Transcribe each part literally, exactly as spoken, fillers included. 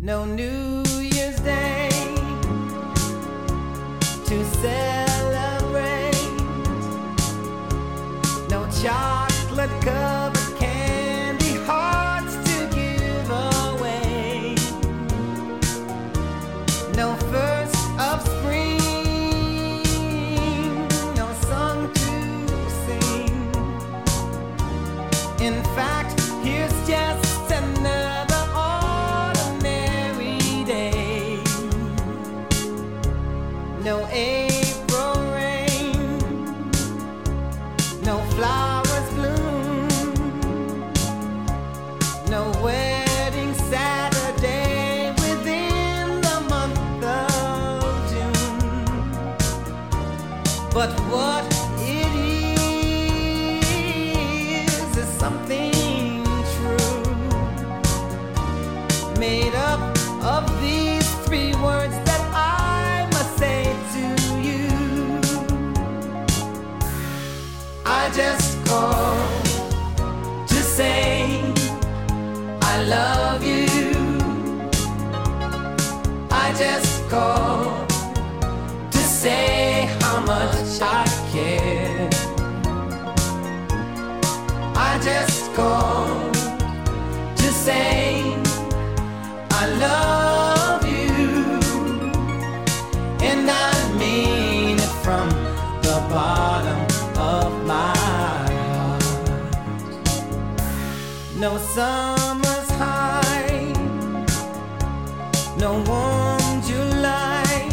No New Year's Day to celebrate. No chocolate covered candy hearts to give away. No first of spring, no song to sing. In fact, here's just another ordinary day. No April rain, no flowers bloom, no wedding Saturday within the month of June. But what it is is something true, made up of these three words that I must say to you. I just called to say I love you. I just called to say how much I care. I just called to say I love you, and I mean it from the bottom of my heart. No summer's high, no warm July,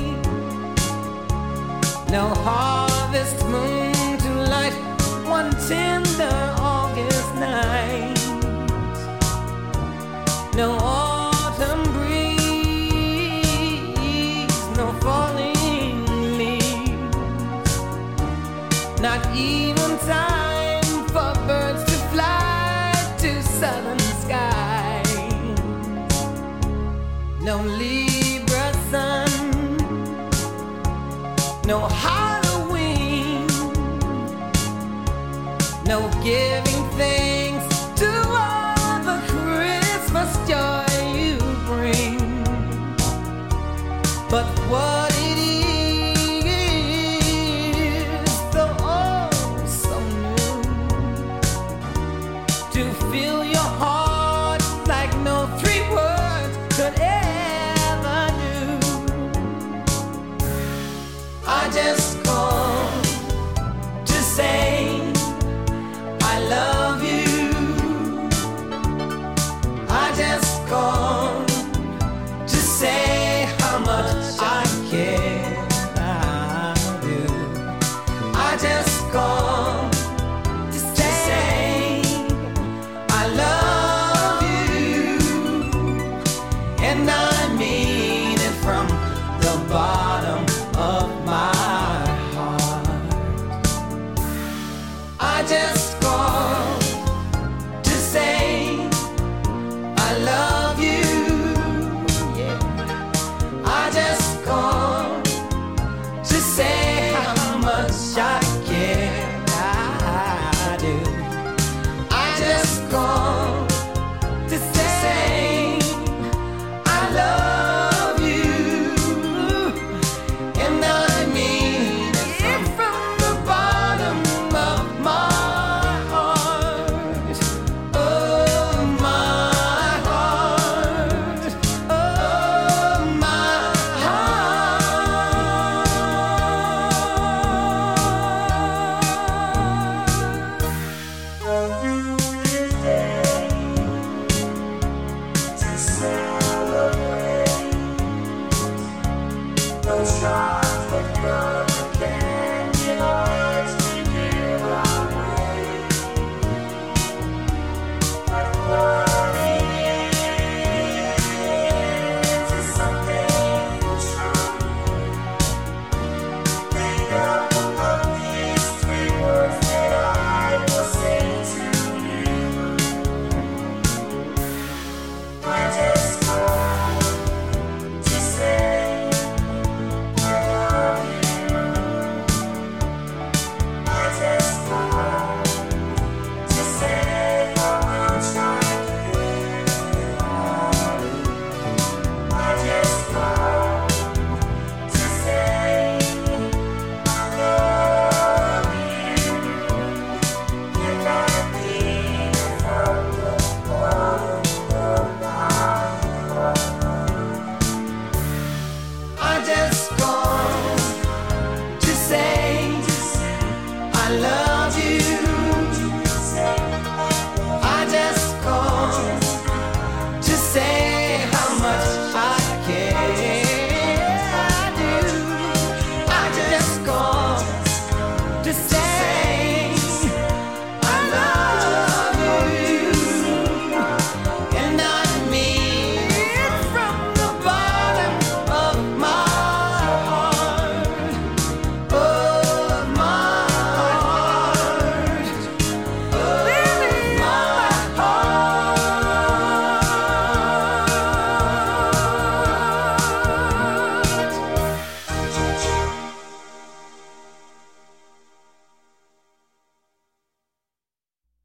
no harvest moon to light one tender August night. No autumn breeze, no falling leaves, not even time for birds to fly to southern skies. No Libra sun, no Halloween, no giving thanks to all the Christmas joy you bring. But what it is, though oh so new, to fill your heart like no three words could ever do. I just called to say I love you. I just called to say how much I care. I do. I just called to say I love you, and I mean it from the bottom of my heart. I just